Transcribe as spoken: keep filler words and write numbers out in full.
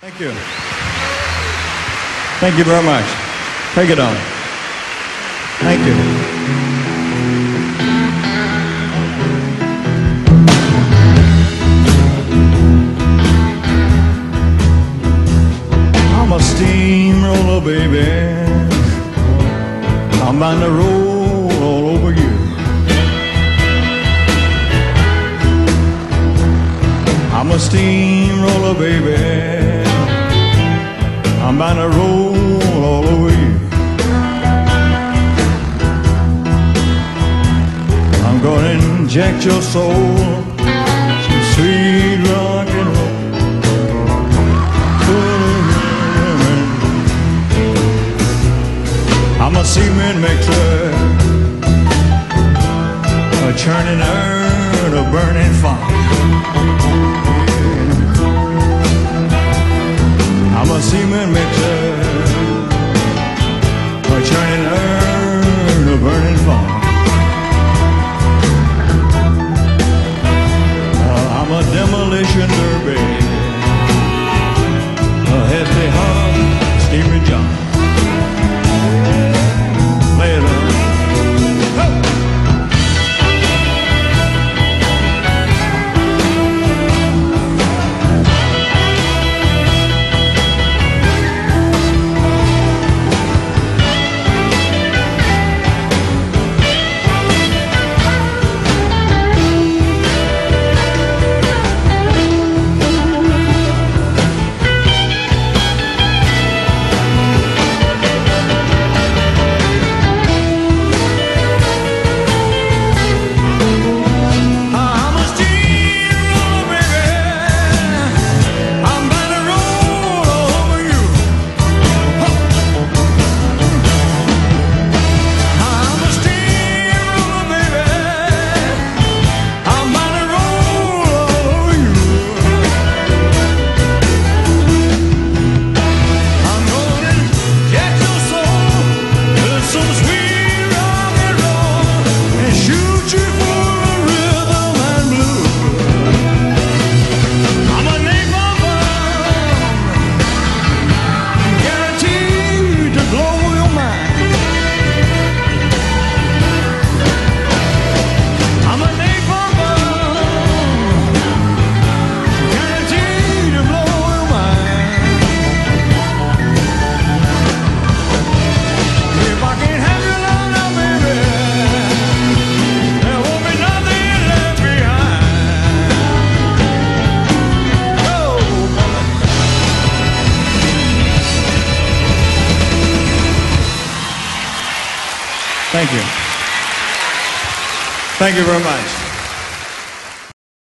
Thank you. Thank you very much. Take it on. Thank you. I'm a steamroller, baby. I'm bound to roll all over you. I'm a steamroller, baby. I'm bound to roll all over you. I'm gonna inject your soul some sweet rock and roll. I'm a cement mixer, a churning earth, a burning fire. I'm a cement mixer, a churning earth, a burning fire. Uh, I'm a demolition derby, a heavy hot steaming John. Play it on. Thank you. Thank you very much.